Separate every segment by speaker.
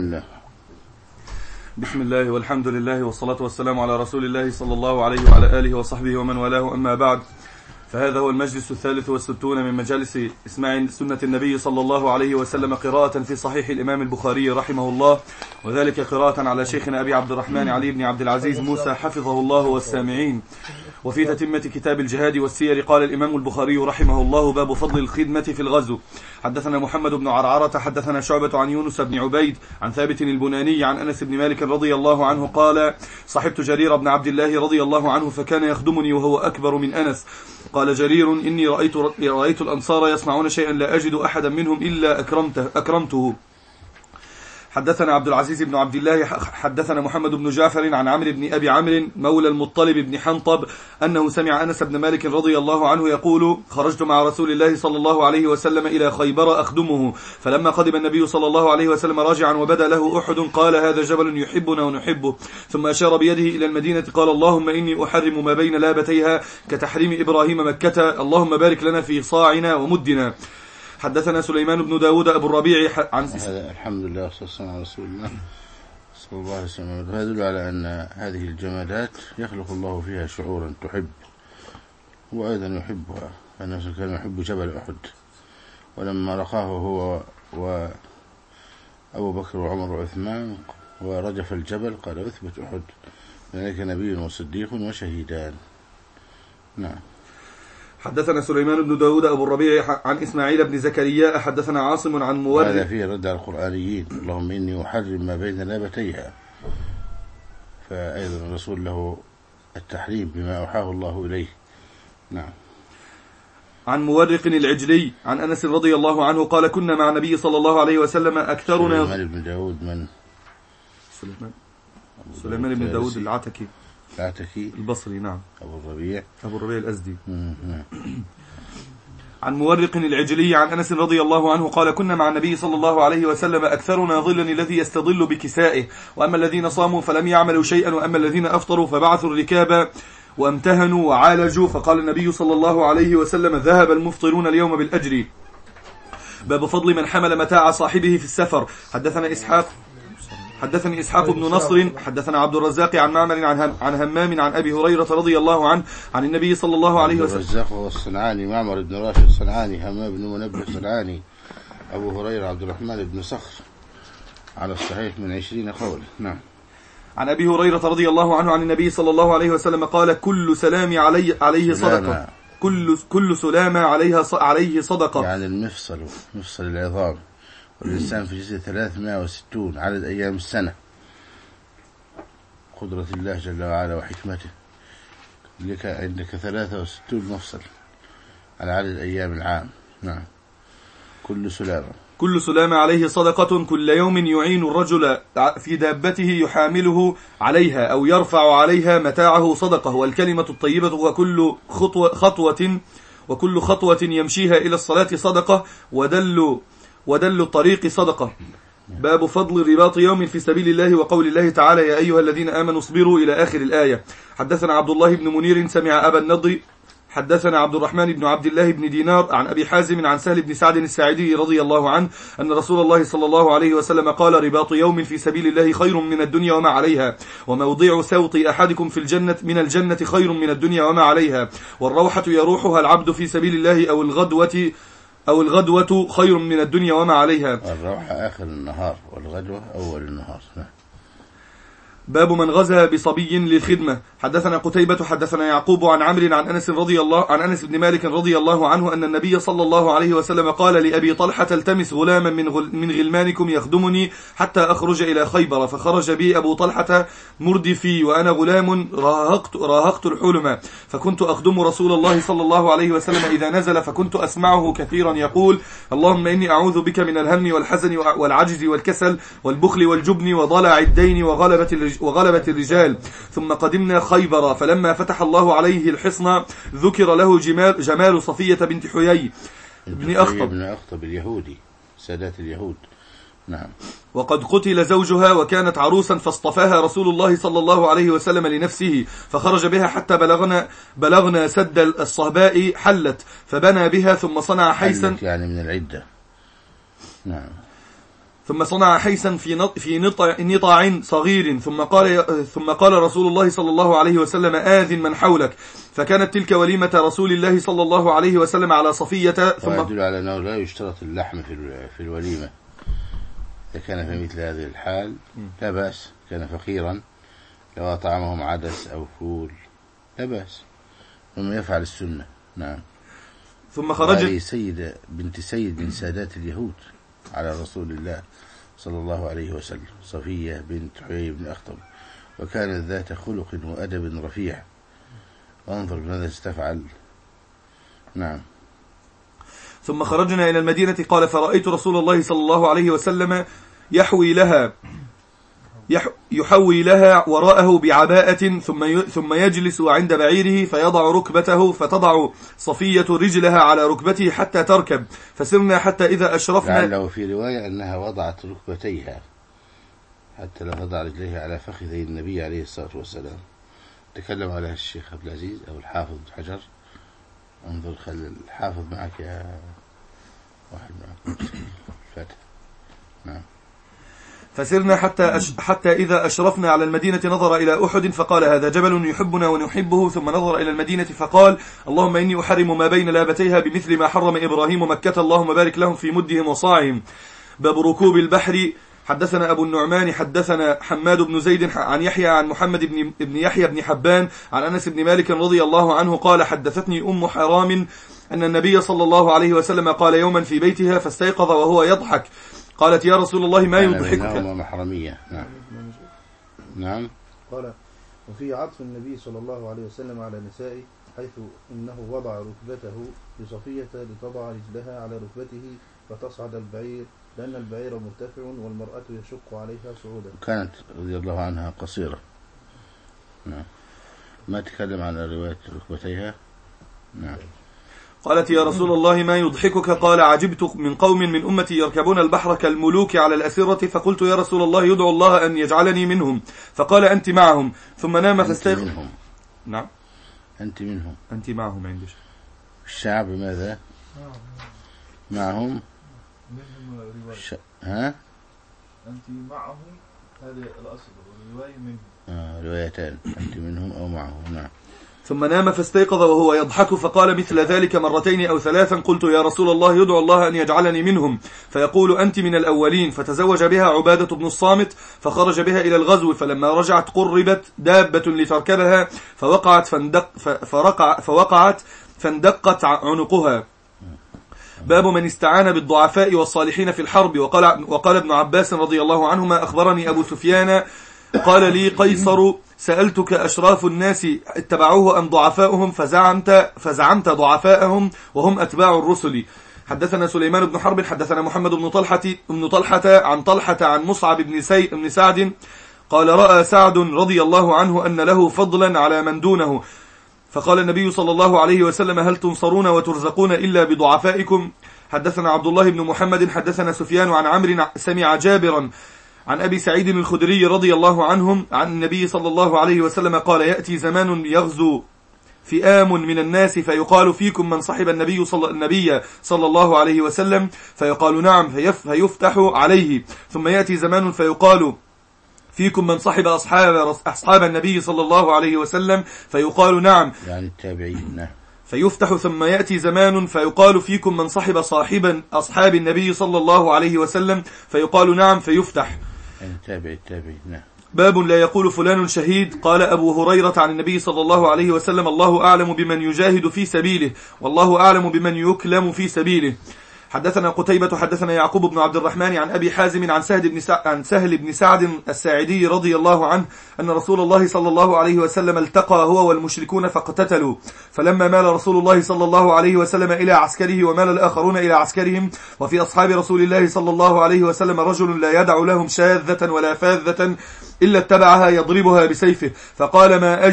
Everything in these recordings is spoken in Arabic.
Speaker 1: الله.
Speaker 2: بسم الله والحمد لله والصلاة والسلام على رسول الله صلى الله عليه وعلى آله وصحبه ومن والاه، أما بعد، فهذا هو المجلس 63 من مجالس إسماع سنة النبي صلى الله عليه وسلم قراءة في صحيح الإمام البخاري رحمه الله، وذلك قراءة على شيخنا أبي عبد الرحمن علي بن عبد العزيز موسى حفظه الله والسامعين. وفي تتمة كتاب الجهاد والسير قال الإمام البخاري رحمه الله: باب فضل الخدمة في الغزو. حدثنا محمد بن عرعرة حدثنا شعبة عن يونس بن عبيد عن ثابت البناني عن أنس بن مالك رضي الله عنه قال: صحبت جرير بن عبد الله رضي الله عنه فكان يخدمني وهو أكبر من أنس. قال جرير: إني رأيت الأنصار يصنعون شيئا لا أجد أحدا منهم إلا أكرمته. حدثنا عبد العزيز بن عبد الله حدثنا محمد بن جعفر عن عمرو بن أبي عمرو مولى المطلب بن حنطب أنه سمع أنس بن مالك رضي الله عنه يقول: خرجت مع رسول الله صلى الله عليه وسلم إلى خيبر أخدمه، فلما قدم النبي صلى الله عليه وسلم راجعا وبدا له أحد قال: هذا جبل يحبنا ونحبه، ثم أشار بيده إلى المدينة قال: اللهم إني أحرم ما بين لابتيها كتحريم إبراهيم مكة، اللهم بارك لنا في صاعنا ومدنا. حدثنا سليمان بن داود أبو الربيع عن
Speaker 1: الحمد لله والصلاة والسلام على رسول الله صلى الله عليه وسلم. هذا يدل على أن هذه الجمالات يخلق الله فيها شعورا تحب، وأيضا يحبها، فالناس كان يحب جبل أحد، ولما رقاه هو وأبو بكر وعمر وعثمان ورجف الجبل قال: أثبت أحد، ذلك نبي وصديق وشهيدان. نعم.
Speaker 2: حدثنا سليمان بن داود أبو الربيع عن إسماعيل بن زكريا حدثنا عاصم عن مورد.
Speaker 1: هذا فيه رد على القرآنيين: اللهم إني أحرم ما بين لابتيها، فأيضا الرسول له التحريم بما أوحاه الله إليه. نعم.
Speaker 2: عن مورق العجلي عن أنس رضي الله عنه قال: كنا مع النبي صلى الله عليه وسلم أكثرنا.
Speaker 1: سليمان بن داود من؟
Speaker 2: سليمان بن داود العتكي البصري. نعم.
Speaker 1: أبو الربيع
Speaker 2: الأزدي. عن مورق العجلي عن أنس رضي الله عنه قال: كنا مع النبي صلى الله عليه وسلم أكثرنا ظلا الذي يستظل بكسائه، وأما الذين صاموا فلم يعملوا شيئا، وأما الذين أفطروا فبعثوا الركاب وامتهنوا وعالجوا، فقال النبي صلى الله عليه وسلم: ذهب المفطرون اليوم بالأجر. باب فضل من حمل متاع صاحبه في السفر. حدثني إسحاق بن نصر حدثنا عبد الرزاق عن معمر عن همام عن أبي هريرة رضي الله عنه عن النبي صلى الله عليه وسلم.
Speaker 1: عبد الرزاق والصنعاني، معمر بن راشد الصنعاني، همام بن منبه الصنعاني، أبو هريرة عبد الرحمن بن صخر، على الصحيح من 20 قول. نعم.
Speaker 2: عن أبي هريرة رضي الله عنه عن النبي صلى الله عليه وسلم قال: كل سلام عليه صدقة، كل سلام عليه صدقة،
Speaker 1: يعني مفصل العظام، والإنسان في جسد 360 عدد أيام السنة، قدرة الله جل وعلا وحكمته، لك عندك 63 مفصل على عدد أيام العام. نعم.
Speaker 2: كل سلامة عليه صدقة، كل يوم يعين الرجل في دابته يحامله عليها أو يرفع عليها متاعه صدقة، والكلمة الطيبة وكل خطوة يمشيها إلى الصلاة صدقة، ودل الطريق صدقة. باب فضل رباط يوم في سبيل الله، وقول الله تعالى: يا أيها الذين آمنوا اصبروا إلى آخر الآية. حدثنا عبد الله بن منير سمع أبا النضر حدثنا عبد الرحمن بن عبد الله بن دينار عن أبي حازم عن سهل بن سعد الساعدي رضي الله عنه أن رسول الله صلى الله عليه وسلم قال: رباط يوم في سبيل الله خير من الدنيا وما عليها، وموضع سوط أحدكم في الجنة من الجنة خير من الدنيا وما عليها، والروحة يروحها العبد في سبيل الله أو الغدوة خير من الدنيا وما عليها.
Speaker 1: الروحة آخر النهار والغدوة أول النهار.
Speaker 2: باب من غزا بصبي للخدمة. حدثنا قتيبة حدثنا يعقوب عن عمرو عن أنس بن مالك رضي الله عنه أن النبي صلى الله عليه وسلم قال لأبي طلحة: التمس غلاما من غلمانكم يخدمني حتى أخرج إلى خيبر، فخرج بي أبو طلحة مردفي وأنا غلام راهقت الحلم، فكنت أخدم رسول الله صلى الله عليه وسلم إذا نزل، فكنت أسمعه كثيرا يقول: اللهم إني أعوذ بك من الهم والحزن والعجز والكسل والبخل والجبن وضلع الدين وغلبة الرجال. ثم قدمنا خيبر، فلما فتح الله عليه الحصن ذكر له جمال صفية بنت حيي بن
Speaker 1: أخطب اليهودي، سادات اليهود. نعم.
Speaker 2: وقد قتل زوجها وكانت عروسا، فاصطفاها رسول الله صلى الله عليه وسلم لنفسه، فخرج بها حتى بلغنا سد الصهباء حلت، فبنى بها ثم صنع حيسا،
Speaker 1: يعني من العدة. نعم.
Speaker 2: ثم صنع حيسا في نطع صغير، ثم قال رسول الله صلى الله عليه وسلم آذن من حولك، فكانت تلك وليمة رسول الله صلى الله عليه وسلم على صفية. ثم
Speaker 1: يدل على أنه لا يشترط اللحم في الوليمة. إذا كان في مثل هذه الحال لا بأس، كان فقيرا لو أطعمهم عدس أو فول لا بأس، ثم يفعل السنة. نعم.
Speaker 2: ثم خرج
Speaker 1: سيدة بنت سيد من سادات اليهود على رسول الله صلى الله عليه وسلم، صفية بنت حيي بن أخطب، وكانت ذات خلق وأدب رفيع، وانظر ماذا استفعل. نعم.
Speaker 2: ثم خرجنا إلى المدينة، قال فرأيت رسول الله صلى الله عليه وسلم يحوي لها وراءه بعباءة، ثم يجلس عند بعيره فيضع ركبته، فتضع صفية رجلها على ركبته حتى تركب، فسرنا حتى إذا أشرفنا.
Speaker 1: لعله في رواية أنها وضعت ركبتيها حتى لا تضع رجليها على فخذي النبي عليه الصلاة والسلام. تكلم عليها الشيخ عبد العزيز أو الحافظ بن حجر. انظر، خلي الحافظ معك يا واحد معك الفاتح. نعم.
Speaker 2: فسرنا حتى إذا أشرفنا على المدينة نظر إلى أحد فقال هذا جبل يحبنا ونحبه، ثم نظر إلى المدينة فقال اللهم إني أحرم ما بين لابتيها بمثل ما حرم إبراهيم مكة، اللهم بارك لهم في مدهم وصاعهم. باب ركوب البحر. حدثنا أبو النعمان حدثنا حماد بن زيد عن يحيى عن محمد بن يحيى بن حبان عن أنس بن مالك رضي الله عنه قال حدثتني أم حرام أن النبي صلى الله عليه وسلم قال يوما في بيتها فاستيقظ وهو يضحك، قالت يا رسول الله ما يضحكك؟
Speaker 1: محرمية. نعم. نعم.
Speaker 3: قال وفي عطف النبي صلى الله عليه وسلم على نسائه، حيث إنه وضع ركبته لصفية لتضع رجلها على ركبته فتصعد البعير، لأن البعير مرتفع والمرأة يشق عليها صعودا.
Speaker 1: كانت رضي الله عنها قصيرة. نعم. ما تكلم عن رواية ركبتيها. نعم.
Speaker 2: قالت يا رسول الله ما يضحكك؟ قال عجبت من قوم من أمتي يركبون البحر كالملوك على الأسرة، فقلت يا رسول الله يدعو الله أن يجعلني منهم، فقال أنت معهم، ثم نام فاستيقظ. نعم.
Speaker 1: أنت منهم.
Speaker 2: أنت معهم عندك.
Speaker 1: الشعب ماذا؟ معهم. ها؟
Speaker 4: أنت معهم، هذا الأصل، والرواية منهم.
Speaker 1: روايتان، أنت منهم أو معهم. نعم.
Speaker 2: ثم نام فاستيقظ وهو يضحك، فقال مثل ذلك مرتين أو ثلاثا، قلت يا رسول الله يدعو الله أن يجعلني منهم، فيقول أنت من الأولين. فتزوج بها عبادة بن الصامت فخرج بها إلى الغزو، فلما رجعت قربت دابة لتركبها فوقعت فاندقت عنقها. باب من استعان بالضعفاء والصالحين في الحرب. وقال ابن عباس رضي الله عنهما أخبرني أبو سفيان قال لي قيصر سألتك أشراف الناس اتبعوه أم ضعفاؤهم؟ فزعمت ضعفاءهم وهم أتباع الرسل. حدثنا سليمان بن حرب حدثنا محمد بن طلحة عن مصعب بن سعد قال رأى سعد رضي الله عنه أن له فضلا على من دونه، فقال النبي صلى الله عليه وسلم هل تنصرون وترزقون إلا بضعفائكم؟ حدثنا عبد الله بن محمد حدثنا سفيان عن عمرو سمع جابرا عن أبي سعيد الخدري رضي الله عنهم عن النبي صلى الله عليه وسلم قال يأتي زمان يغزو فئام من الناس فيقال فيكم من صحب النبي صلى الله عليه وسلم، فيقال نعم فيفتح عليه. ثم يأتي زمان فيقال فيكم من صحب أصحاب النبي صلى الله عليه وسلم، فيقال نعم،
Speaker 1: يعني التابعين.
Speaker 2: فيفتح. ثم يأتي زمان فيقال فيكم من صحب أصحاب النبي صلى الله عليه وسلم، فيقال نعم فيفتح.
Speaker 1: التابعين.
Speaker 2: باب لا يقول فلان شهيد. قال أبو هريرة عن النبي صلى الله عليه وسلم الله أعلم بمن يجاهد في سبيله، والله أعلم بمن يكلم في سبيله. حدثنا قتيبة حدثنا يعقوب بن عبد الرحمن عن أبي حازم عن سهل بن سعد الساعدي رضي الله عنه أن رسول الله صلى الله عليه وسلم التقى هو والمشركون فاقتتلوا، فلما مال رسول الله صلى الله عليه وسلم إلى عسكره ومال الآخرون إلى عسكرهم، وفي أصحاب رسول الله صلى الله عليه وسلم رجل لا يدع لهم شاذة ولا فاذة إلا اتبعها يضربها بسيفه، فقال ما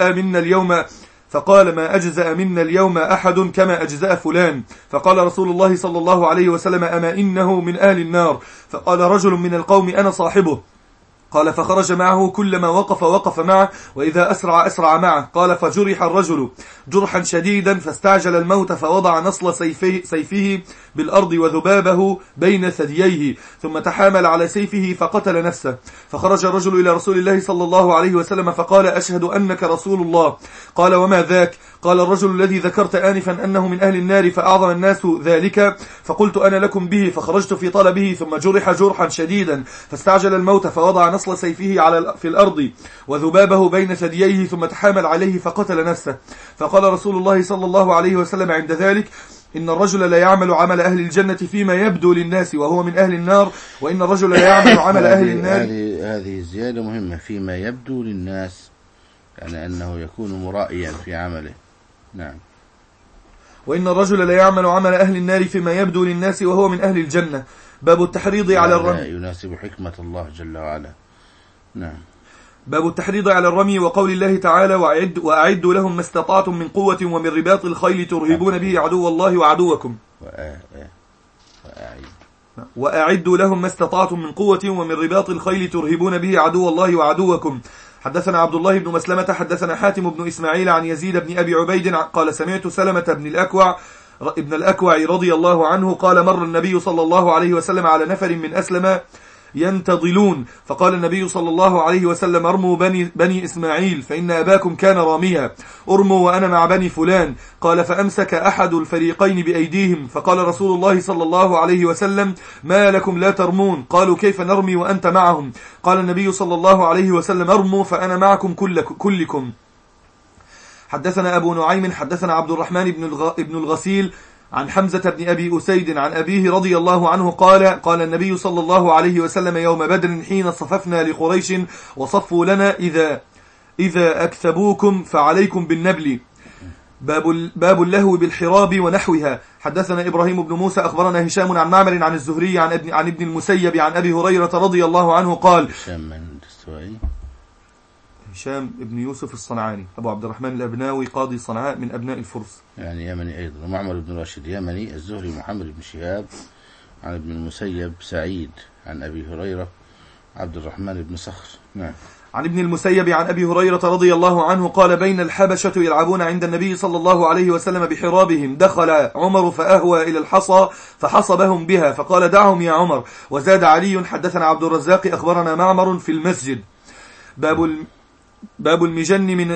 Speaker 2: أجزأ منا اليوم أحد كما أجزأ فلان. فقال رسول الله صلى الله عليه وسلم أما إنه من أهل النار؟ فقال رجل من القوم أنا صاحبه. قال فخرج معه كلما وقف معه وإذا أسرع معه. قال فجرح الرجل جرحا شديدا فاستعجل الموت فوضع نصل سيفه بالأرض وذبابه بين ثدييه ثم تحامل على سيفه فقتل نفسه. فخرج الرجل إلى رسول الله صلى الله عليه وسلم فقال أشهد أنك رسول الله. قال وما ذاك؟ قال الرجل الذي ذكرت آنفا أنه من أهل النار فأعظم الناس ذلك فقلت أنا لكم به فخرجت في طلبه ثم جرح جرحا شديدا فاستعجل الموت فوضع نصل سيفه في الأرض وذبابه بين ثدييه ثم تحامل عليه فقتل نفسه. فقال رسول الله صلى الله عليه وسلم عند ذلك إن الرجل لا يعمل عمل أهل الجنة فيما يبدو للناس وهو من أهل النار وإن الرجل لا يعمل عمل أهل النار.
Speaker 1: هذه زيادة مهمة، فيما يبدو للناس، يعني أنه يكون مرائيا في عمله. نعم.
Speaker 2: وإن الرجل لا يعمل عمل أهل النار فيما يبدو للناس وهو من أهل الجنة. باب التحريض على الرمي.
Speaker 1: يناسب حكمة الله جل وعلا. نعم.
Speaker 2: باب التحريض على الرمي وقول الله تعالى وأعدوا لهم ما استطعتم من قوة ومن رباط الخيل ترهبون به عدو الله وعدوكم. وأعدوا لهم ما استطعتم من قوة ومن رباط الخيل ترهبون به عدو الله وعدوكم. حدثنا عبد الله بن مسلمة حدثنا حاتم بن إسماعيل عن يزيد بن أبي عبيد قال سمعت سلمة ابن الأكوع رضي الله عنه قال مر النبي صلى الله عليه وسلم على نفر من أسلم ينتظلون فقال النبي صلى الله عليه وسلم ارموا بني إسماعيل فإن أباكم كان راميا، ارموا وأنا مع بني فلان. قال فأمسك أحد الفريقين بأيديهم فقال رسول الله صلى الله عليه وسلم ما لكم لا ترمون؟ قالوا كيف نرمي وأنت معهم؟ قال النبي صلى الله عليه وسلم ارموا فأنا معكم كلكم. حدثنا أبو نعيم حدثنا عبد الرحمن بن الغسيل عن حمزة بن أبي أسيد عن أبيه رضي الله عنه قال النبي صلى الله عليه وسلم يوم بدر حين صففنا لقريش وصفوا لنا إذا أكثبوكم فعليكم بالنبل. باب اللهو بالحراب ونحوها. حدثنا إبراهيم بن موسى أخبرنا هشام عن معمر عن الزهري عن ابن المسيب عن أبي هريرة رضي الله عنه قال هشام ابن يوسف الصنعاني أبو عبد الرحمن الأبناوي قاضي صنعاء من أبناء الفرس،
Speaker 1: يعني يمني أيضا. معمر بن راشد يمني. الزهري محمد بن شهاب عن ابن المسيب سعيد عن أبي هريرة عبد الرحمن بن صخر. نعم.
Speaker 2: عن ابن المسيب عن أبي هريرة رضي الله عنه قال بين الحبشة يلعبون عند النبي صلى الله عليه وسلم بحرابهم دخل عمر فأهوى إلى الحصى فحصبهم بها فقال دعهم يا عمر. وزاد علي حدثنا عبد الرزاق أخبرنا معمر في المسجد. باب المجن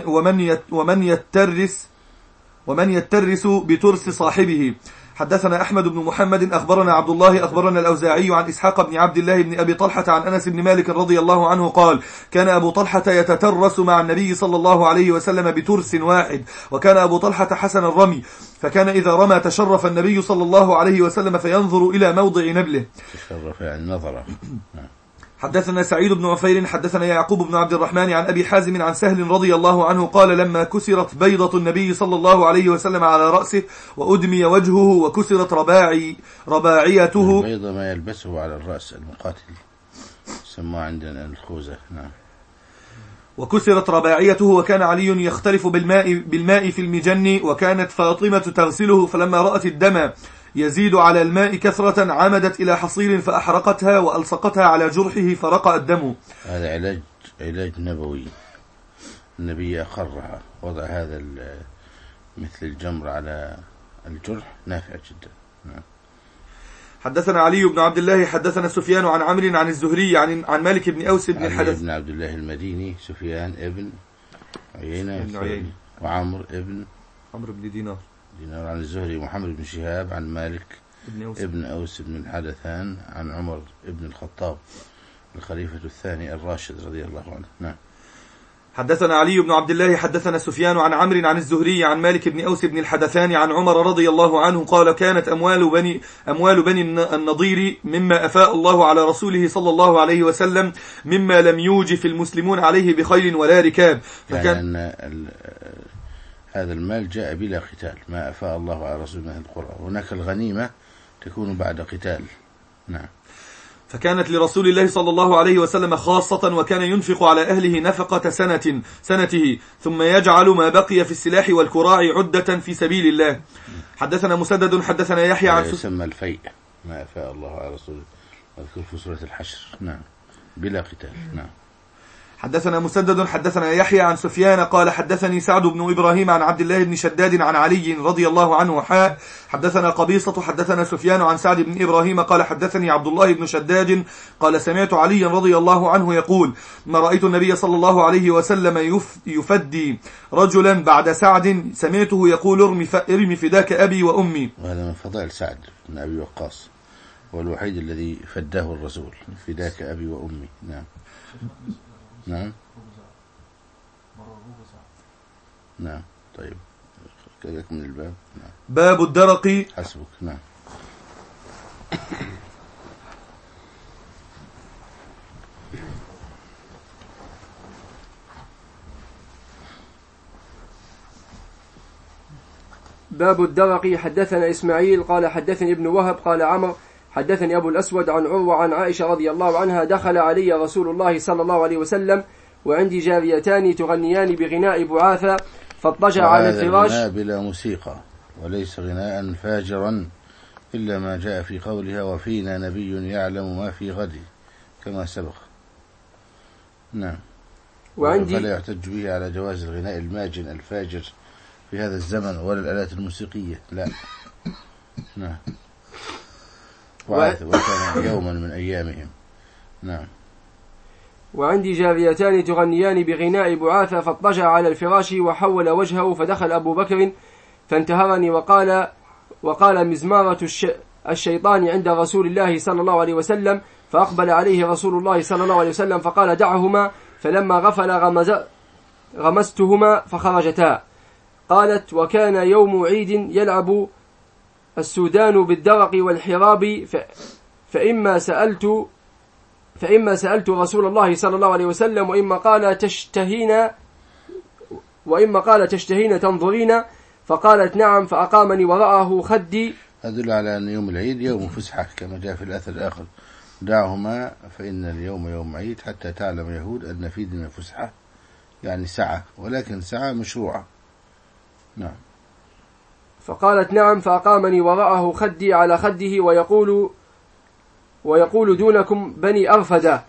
Speaker 2: ومن يترس بترس صاحبه. حدثنا أحمد بن محمد أخبرنا عبد الله أخبرنا الأوزاعي عن إسحاق بن عبد الله بن أبي طلحة عن أنس بن مالك رضي الله عنه قال كان أبو طلحة يتترس مع النبي صلى الله عليه وسلم بترس واحد وكان أبو طلحة حسن الرمي فكان إذا رمى تشرف النبي صلى الله عليه وسلم فينظر إلى موضع نبله.
Speaker 1: تشرف يعني نظره.
Speaker 2: حدثنا سعيد بن عفير حدثنا يعقوب بن عبد الرحمن عن أبي حازم عن سهل رضي الله عنه قال لما كسرت بيضة النبي صلى الله عليه وسلم على رأسه وأدمي وجهه وكسرت رباعيته.
Speaker 1: البيضة ما يلبسه على الرأس المقاتل سموه عندنا الخوذة. نعم.
Speaker 2: وكسرت رباعيته وكان علي يختلف بالماء في المجن وكانت فاطمة تغسله فلما رأت الدم يزيد على الماء كثرة عمدت إلى حصير فأحرقتها وألصقتها على جرحه فرقع الدم.
Speaker 1: هذا علاج نبوي. النبي أقرها وضع هذا مثل الجمر على الجرح نافع جدا.
Speaker 2: حدثنا علي بن عبد الله حدثنا سفيان عن عمرو عن الزهري عن مالك بن أوس بن الحدث
Speaker 1: بن عبد الله المديني سفيان ابن عيينة وعمر
Speaker 2: بن دينار
Speaker 1: عن الزهري محمد بن شهاب عن مالك ابن أوس بن الحدثان عن عمر ابن الخطاب الخليفة الثاني الراشد رضي الله عنه. نعم.
Speaker 2: حدثنا علي بن عبد الله حدثنا سفيان عن عمرو عن الزهري عن مالك بن أوس بن الحدثان عن عمر رضي الله عنه قال كانت أموال بني النضير مما أفاء الله على رسوله صلى الله عليه وسلم مما لم يوجف المسلمون عليه بخيل ولا ركاب.
Speaker 1: فكان هذا المال جاء بلا قتال ما أفاء الله على رسول الله القرى. هناك الغنيمة تكون بعد قتال. نعم.
Speaker 2: فكانت لرسول الله صلى الله عليه وسلم خاصة وكان ينفق على أهله نفقة سنته ثم يجعل ما بقي في السلاح والكراع عدة في سبيل الله. حدثنا مسدد حدثنا يحيى عن
Speaker 1: يسمى الفيء ما أفاء الله على رسول الله في سورة الحشر. نعم. بلا قتال. نعم.
Speaker 2: حدثنا مسدد حدثنا يحيى عن سفيان قال حدثني سعد بن إبراهيم عن عبد الله بن شداد عن علي رضي الله عنه حاء. حدثنا قبيصة حدثنا سفيان عن سعد بن إبراهيم قال حدثني عبد الله بن شداد قال سمعت علي رضي الله عنه يقول ما رأيت النبي صلى الله عليه وسلم يفدي رجلا بعد سعد سمعته يقول ارمي فداك أبي وأمي.
Speaker 1: وهذا من فضائل سعد بن أبي وقاص، هو الوحيد الذي فداه الرسول، فداك أبي وأمي. نعم نعم نعم. طيب كذلك من الباب. نعم.
Speaker 2: باب الدرق.
Speaker 1: حسبك. نعم.
Speaker 5: باب الدرق. حدثنا إسماعيل قال حدثني ابن وهب قال عمر حدثني أبو الأسود عن عروة عن عائشة رضي الله عنها دخل علي رسول الله صلى الله عليه وسلم وعندي جاريتان تغنيان بغناء بعاثة فاضطجع على الفراش.
Speaker 1: غناء بلا موسيقى، وليس غناء فاجرا إلا ما جاء في قولها وفينا نبي يعلم ما في غد كما سبق. نعم.
Speaker 5: وعندي
Speaker 1: فلا يحتج به على جواز الغناء الماجن الفاجر في هذا الزمن ولا الآلات الموسيقية، لا. نعم. وكان يوما من أيامهم. نعم.
Speaker 5: وعندي جاريتان تغنيان بغناء بعاثة فاضطجع على الفراش وحول وجهه فدخل أبو بكر فانتهرني وقال مزمارة الشيطان عند رسول الله صلى الله عليه وسلم، فأقبل عليه رسول الله صلى الله عليه وسلم فقال دعهما، فلما غفل غمستهما فخرجتا. قالت وكان يوم عيد يلعب السودان بالدرق والحراب فإما سألت رسول الله صلى الله عليه وسلم وإما قال تشتهين تنظرين، فقالت نعم، فأقامني وراءه خدي.
Speaker 1: أدل على أن يوم العيد يوم فسحة كما جاء في الأثر الآخر دعهما فإن اليوم يوم عيد حتى تعلم يهود أن في دين فسحة، يعني ساعة، ولكن ساعة مشروعة. نعم.
Speaker 5: فقالت نعم، فأقامني وراءه خدي على خده ويقول دونكم بني أرفدة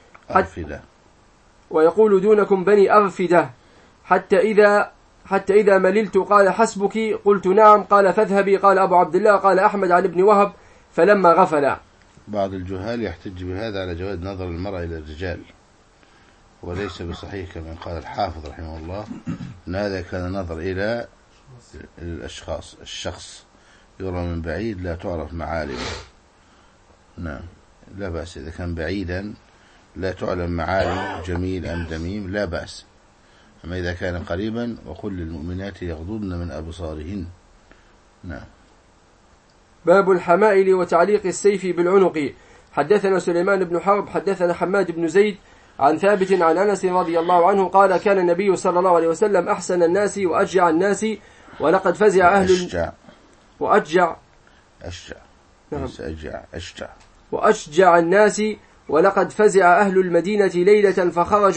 Speaker 5: ويقول دونكم بني أرفدة حتى إذا مللت قال حسبك، قلت نعم، قال فاذهبي، قال أبو عبد الله قال أحمد عن ابن وهب فلما غفل.
Speaker 1: بعض الجهال يحتج بهذا على جواز نظر المرأة إلى الرجال، وليس بصحيح كما قال الحافظ رحمه الله أن هذا كان نظر إلى الأشخاص، الشخص يرى من بعيد لا تعرف معالمه. نعم، لا بأس إذا كان بعيدا لا تعلم معالم جميل أم دميم لا بأس، أما إذا كان قريبا وقل للمؤمنات يغضضن من أبصارهن. نعم.
Speaker 5: باب الحمائل وتعليق السيف بالعنق. حدثنا سليمان بن حرب حدثنا حماد بن زيد عن ثابت عن أنس رضي الله عنه قال كان النبي صلى الله عليه وسلم أحسن الناس وأشجع الناس ولقد فزع وأشجع الناس ولقد فزع أهل المدينة ليلة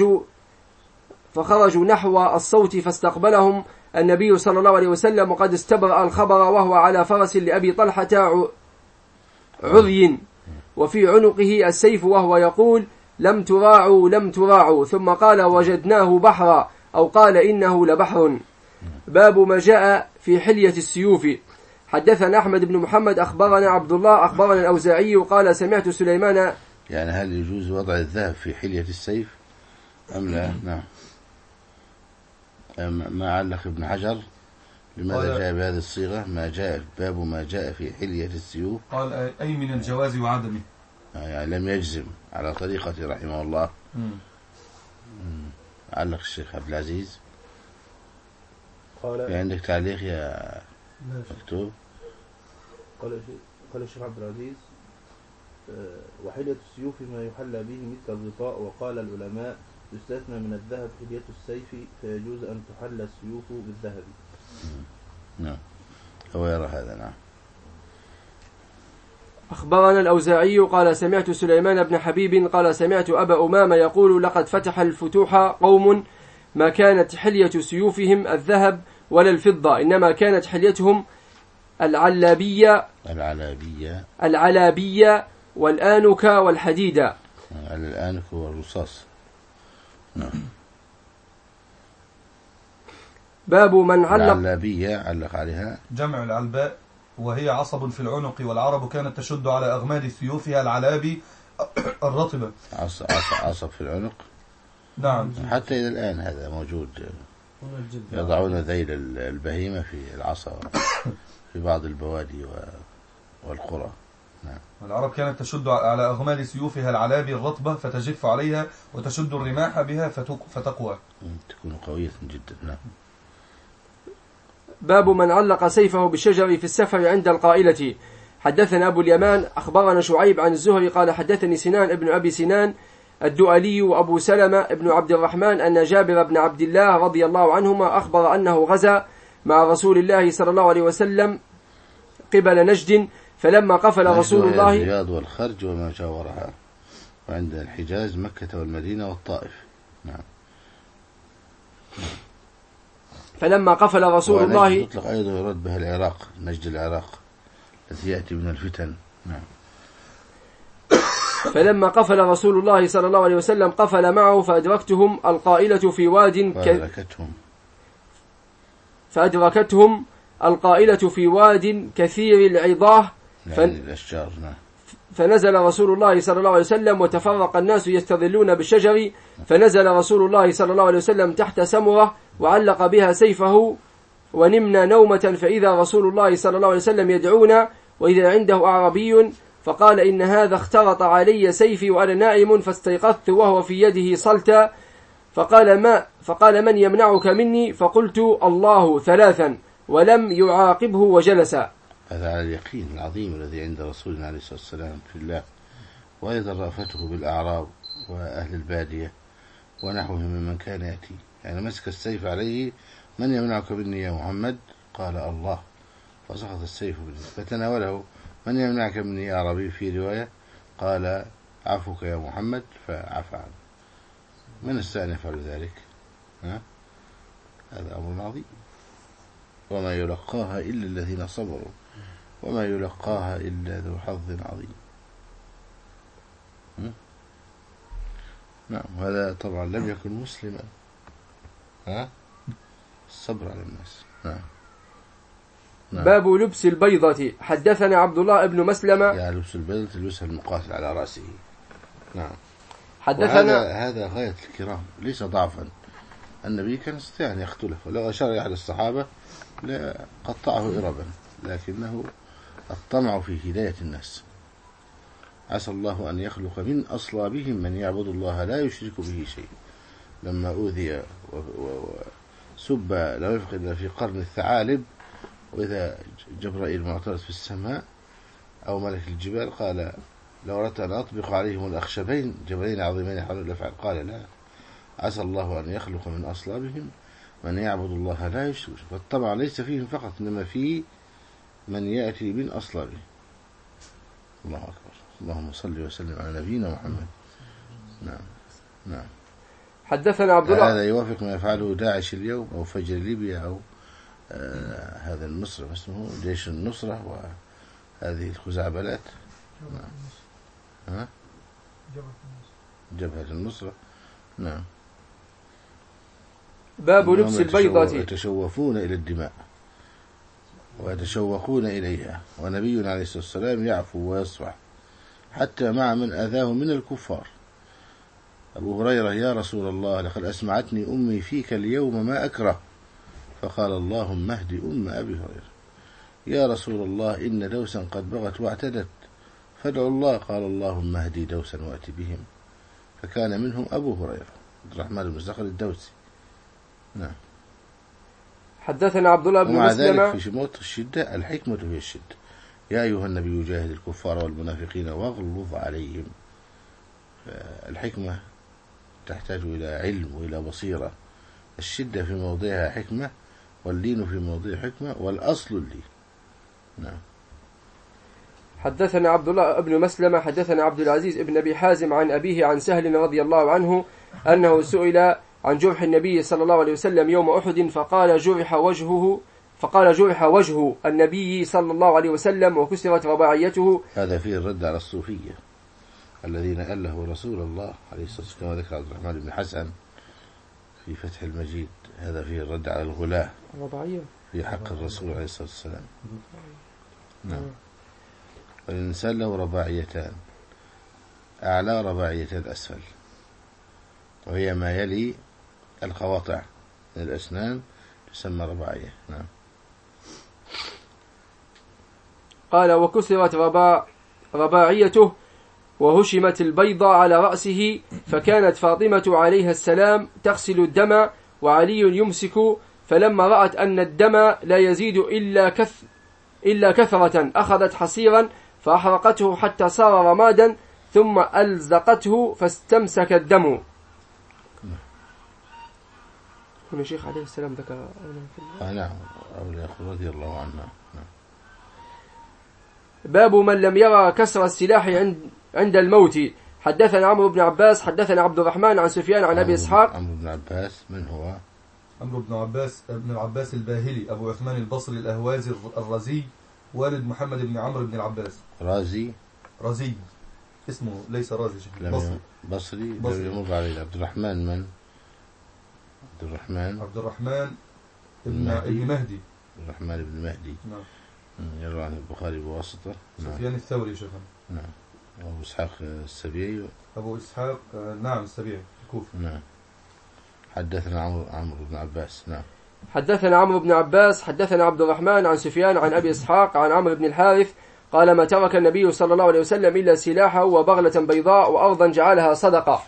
Speaker 5: فخرجوا نحو الصوت فاستقبلهم النبي صلى الله عليه وسلم وقد استبرأ الخبر وهو على فرس لأبي طلحة عري وفي عنقه السيف وهو يقول لم تراعوا، ثم قال وجدناه بحرا أو قال إنه لبحر. باب ما جاء في حلية السيوف. حدثنا أحمد بن محمد أخبرنا عبد الله أخبرنا الأوزاعي قال سمعت سليمان.
Speaker 1: يعني هل يجوز وضع الذهب في حلية السيف أم لا؟ نعم. ما علق ابن حجر لماذا جاء بهذه الصيغة؟ باب ما جاء في حلية السيوف،
Speaker 2: قال أي من الجواز وعدمه،
Speaker 1: يعني لم يجزم على طريقة رحمه الله. علق الشيخ عبد العزيز. في عندك تعليق يا مكتوب؟
Speaker 3: قال الشيخ عبد العزيز وحلية السيوف ما يحلى به مثل الغطاء، وقال العلماء يستثنى من الذهب حلية السيف فيجوز أن تحلى السيوف بالذهب.
Speaker 1: نعم، هو يرى هذا. نعم.
Speaker 5: أخبرنا الأوزاعي قال سمعت سليمان بن حبيب قال سمعت أبا أمامة يقول لقد فتح الفتوح قوم ما كانت حلية سيوفهم الذهب ولا الفضة، إنما كانت حليتهم العلابية والآنك والحديدة.
Speaker 1: الآنك والرصاص
Speaker 5: باب من علق.
Speaker 1: العلابية علق عليها
Speaker 2: جمع العلباء، وهي عصب في العنق، والعرب كانت تشد على أغماد سيوفها العلابي الرطبة.
Speaker 1: عصب في العنق.
Speaker 2: نعم.
Speaker 1: حتى إلى الآن هذا موجود، يضعون ذيل البهيمة في العصا في بعض البوادي والقرى. نعم.
Speaker 2: العرب كانت تشد على أغماد سيوفها العلابي الرطبة فتجف عليها، وتشد الرماح بها فتقوى،
Speaker 1: تكون قوية جدا. نعم.
Speaker 5: باب من علق سيفه بالشجر في السفر عند القائلة. حدثنا أبو اليمان أخبرنا شعيب عن الزهري قال حدثني سنان ابن أبي سنان الدؤلي وأبو سلمة ابن عبد الرحمن أن جابر بن عبد الله رضي الله عنهما أخبر أنه غزا مع رسول الله صلى الله عليه وسلم قبل نجد، فلما قفل رسول الله
Speaker 1: الرياض والخرج وما جاورها، وعند الحجاز مكة والمدينة والطائف. نعم.
Speaker 5: فلما قفل رسول الله
Speaker 1: يطلق أيضا يرد بها العراق، نجد العراق التي يأتي من الفتن. نعم.
Speaker 5: فلما قفل رسول الله صلى الله عليه وسلم قفل معه فأدركتهم القائلة في واد كثير العظاه،
Speaker 1: الأشجار. نعم.
Speaker 5: فنزل رسول الله صلى الله عليه وسلم وتفرق الناس يستظلون بالشجر، فنزل رسول الله صلى الله عليه وسلم تحت سمرة وعلق بها سيفه، ونمنا نومة فإذا رسول الله صلى الله عليه وسلم يدعونا وإذا عنده أعربي، فقال إن هذا اخترط علي سيفي وأنا نائم، فاستيقظت وهو في يده صلتا، فقال من يمنعك مني؟ فقلت الله ثلاثا، ولم يعاقبه وجلس.
Speaker 1: هذا على اليقين العظيم الذي عند رسولنا عليه الصلاة والسلام في الله، وأيضا رأفته بالأعراب وأهل البادية ونحوهم ممن كان يأتي. يعني مسك السيف عليه، من يمنعك مني يا محمد؟ قال الله، فسقط السيف فتناوله. من يمنعك مني يا عربي؟ في رواية قال عفوك يا محمد، فعفى عنه. من السائل يفعل ذلك؟ هذا أمر عظيم، وما يلقاها إلا الذين صبروا وما يلقاها إلا ذو حظ عظيم. نعم. هذا طبعا لم يكن مسلما. الصبر على الناس. نعم.
Speaker 5: باب لبس البيضة. حدثنا عبد الله بن مسلمة.
Speaker 1: يعني لبس البيضة تلبسها المقاتل على رأسه. نعم.
Speaker 5: حدثنا
Speaker 1: هذا غاية الكرام، ليس ضعفا. النبي كان يستطيع أن يختلف، ولو أشار أحد الصحابة لقطعه إربا، لكنه الطمع في هداية الناس. عسى الله أن يخلق من أصلابهم من يعبد الله لا يشرك به شيء. لما أوذي وسب لا يفقد إلا في قرن الثعالب، وإذا جبرائيل معترض في السماء أو ملك الجبال قال لو أردت أن أطبق عليهم الأخشبين جبلين عظيمين حول الأفعال، قال لا، عسى الله أن يخلق من أصلابهم من يعبد الله لا يشرك. فالطبع ليس فيهم فقط، إنما فيه من يأتي من أصلابه. الله أكبر. اللهم صل وسلم على نبينا محمد. نعم. نعم.
Speaker 5: حدثنا عبد الله.
Speaker 1: هذا يوافق ما يفعله داعش اليوم أو فجر ليبيا أو هذا النصرة اسمه جيش النصرة وهذه الخزعبلات. نعم. جبهة النصرة. نعم.
Speaker 5: باب لبس البيضة.
Speaker 1: يتشوفون إلى الدماء ويتشوقون إليها، ونبينا عليه الصلاة والسلام يعفو ويصفح حتى مع من أذاه من الكفار. أبو هريرة يا رسول الله لقد أسمعتني أمي فيك اليوم ما أكره، فقال اللهم اهد أم أبي هريرة. يا رسول الله إن دوسا قد بغت واعتدت، فادعوا الله. قال اللهم اهدي دوسا وأتي بهم، فكان منهم أبو هريرة عبد الرحمن بن زخر الدوسي. نعم.
Speaker 5: حدثنا عبد الله بن مسلمة.
Speaker 1: ومع ذلك في موت الشدة الحكمة هي الشدة. يا أيها النبي جاهد الكفار والمنافقين واغلظ عليهم. الحكمة تحتاج إلى علم وإلى بصيرة. الشدة في موضعها حكمة، واللين في موضع حكمة، والأصل اللين. نعم.
Speaker 5: حدثنا عبد الله بن مسلمة. حدثنا عبد العزيز بن أبي حازم عن أبيه عن سهل رضي الله عنه أنه سئل عن جرح النبي صلى الله عليه وسلم يوم أحد، فقال جرح وجه النبي صلى الله عليه وسلم وكسرت رباعيته.
Speaker 1: هذا فيه الرد على الصوفية الذين أله رسول الله عليه الصلاة والسلام، كما ذكر عبد الرحمن بن حسن في فتح المجيد، هذا فيه الرد على الغلاة
Speaker 5: رباعية
Speaker 1: في حق الرسول عليه الصلاة والسلام. نعم. والإنسان له رباعيتان، أعلى رباعيتان أسفل، وهي ما يلي القواطع من الأسنان تسمى رباعية. نعم.
Speaker 5: قال وكسرت رباعيته وهشمت البيضة على رأسه، فكانت فاطمة عليها السلام تغسل الدم وعلي يمسك، فلما رأت أن الدم لا يزيد إلا كثرة أخذت حصيرا فأحرقته حتى صار رمادا ثم ألزقته فاستمسك الدم. هنا الشيخ عليه السلام ذكر
Speaker 1: نعم أولي رضي الله عنه.
Speaker 5: باب من لم يرى كسر السلاح عند الموت. حدثنا عمرو بن عباس حدثنا عبد الرحمن عن سفيان عن أبي إسحاق.
Speaker 1: عمرو بن عباس من هو؟
Speaker 2: عمرو بن عباس الباهلي أبو عثمان البصري الأهوازي الرزي، والد محمد بن عمرو بن العباس. رزي اسمه ليس رازي،
Speaker 1: بصري. لم يمر عليه. عبد الرحمن من؟ عبد الرحمن ابن
Speaker 2: مهدي.
Speaker 1: عبد الرحمن بن مهدي.
Speaker 2: نعم.
Speaker 1: يروى عن البخاري بواسطة.
Speaker 2: سفيان الثوري شيخنا.
Speaker 1: نعم. أبو إسحاق السبيعي.
Speaker 2: أبو إسحاق نعم السبيعي الكوفي.
Speaker 1: نعم. حدثنا عمرو بن عباس. نعم.
Speaker 5: حدثنا عمرو بن عباس حدثنا عبد الرحمن عن سفيان عن أبي إسحاق عن عمرو بن الحارث قال ما ترك النبي صلى الله عليه وسلم إلا سلاحه وبغلة بيضاء وأرضا جعلها صدقة.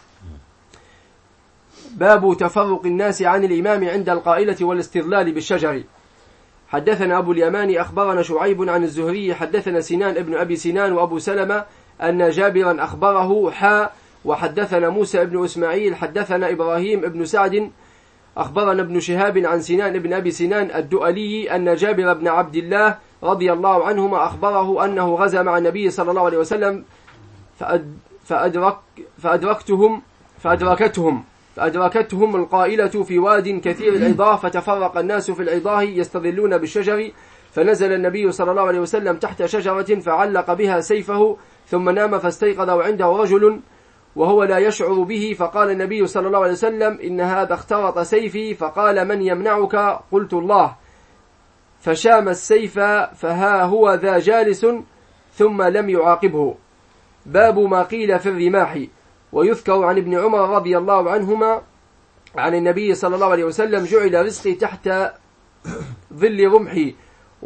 Speaker 5: باب تفرق الناس عن الإمام عند القائلة والاستظلال بالشجر. حدثنا أبو اليماني أخبرنا شعيب عن الزهري حدثنا سنان ابن أبي سنان وأبو سلمة أن جابرا أخبره وحدثنا موسى بن إسماعيل حدثنا إبراهيم بن سعد أخبرنا ابن شهاب عن سنان ابن أبي سنان الدؤلي أن جابر بن عبد الله رضي الله عنهما أخبره أنه غزا مع النبي صلى الله عليه وسلم فأدركتهم القائلة في واد كثير العظاه، فتفرق الناس في العظاه يستظلون بالشجر، فنزل النبي صلى الله عليه وسلم تحت شجرة فعلق بها سيفه ثم نام، فاستيقظ وعنده رجل وهو لا يشعر به، فقال النبي صلى الله عليه وسلم إن هذا اخترط سيفي، فقال من يمنعك؟ قلت الله، فشام السيف فها هو ذا جالس ثم لم يعاقبه. باب ما قيل في الرماح. ويذكر عن ابن عمر رضي الله عنهما عن النبي صلى الله عليه وسلم جعل رزقي تحت ظل رمحي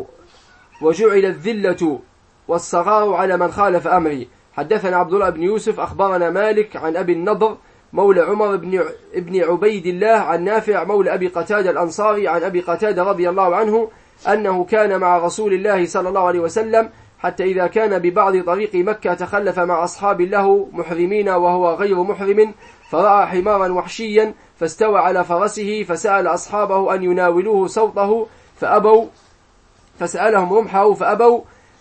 Speaker 5: وجعل الذلة والصغار على من خالف أمري. حدثنا عبد الله بن يوسف أخبرنا مالك عن أبي النضر مولى عمر بن عبيد الله عن نافع مولى أبي قتادة الأنصاري عن أبي قتادة رضي الله عنه أنه كان مع رسول الله صلى الله عليه وسلم حتى إذا كان ببعض طريق مكة تخلف مع أصحاب له محرمين وهو غير محرم، فرأى حمارا وحشيا فاستوى على فرسه، فسأل أصحابه أن يناولوه صوته فأبوا، فسألهم رمحه فأبوا،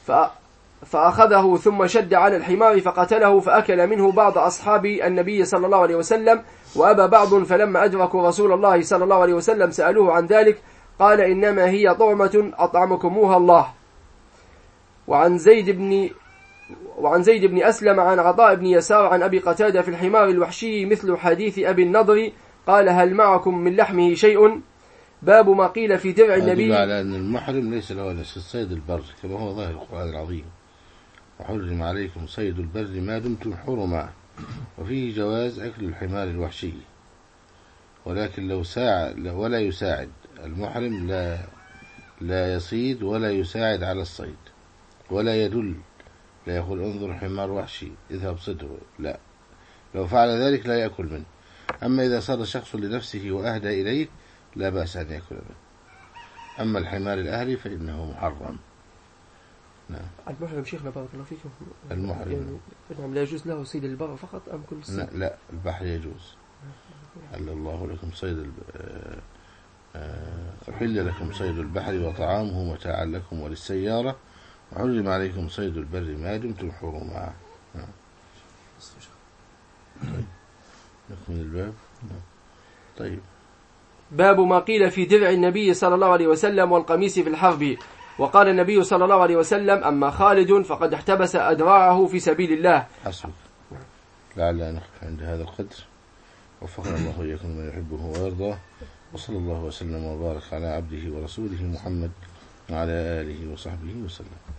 Speaker 5: فأخذه ثم شد على الحمار فقتله، فأكل منه بعض أصحاب النبي صلى الله عليه وسلم وأبى بعض، فلما أدركوا رسول الله صلى الله عليه وسلم سألوه عن ذلك قال إنما هي طعمة أطعمكموها الله. وعن زيد بن أسلم عن عطاء بن يسار عن أبي قتادة في الحمار الوحشي مثل حديث أبي النضر قال هل معكم من لحمه شيء. باب ما قيل في درع النبي.
Speaker 1: على أن المحرم ليس له إلا صيد البر كما هو ظاهر القرآن العظيم، وحرم عليكم صيد البر ما دمتم حرما، وفيه جواز أكل الحمار الوحشي، ولكن لو ساعد ولا يساعد المحرم لا يصيد ولا يساعد على الصيد ولا يدل، لا يقول انظر حمار وحشي اذهب صده، لا، لو فعل ذلك لا يأكل منه. أما إذا صاد شخص لنفسه وأهدى إليه لا بأس أن يأكل منه. أما الحمار الأهلي فإنه محرم. نعم.
Speaker 5: المحرم شيخنا بارك الله فيكم،
Speaker 1: المحرم
Speaker 5: يعني لا يجوز له صيد البر فقط أم كل صيد؟
Speaker 1: لا البحر يجوز. حل الله لكم صيد أحل لكم صيد البحر وطعامه متاعا لكم وللسيارة، وحرم عليكم صيد البر ما دمتم حرما. طيب نكمل الباب. طيب.
Speaker 5: باب ما قيل في درع النبي صلى الله عليه وسلم والقميص في الحرب. وقال النبي صلى الله عليه وسلم أما خالد فقد احتبس أدراعه في سبيل الله.
Speaker 1: حسبك. لعل نقف عند هذا القدر، وفقنا الله وإياكم ما يحبه ويرضاه، وصلى الله وسلم وبارك على عبده ورسوله محمد وعلى آله وصحبه وسلم.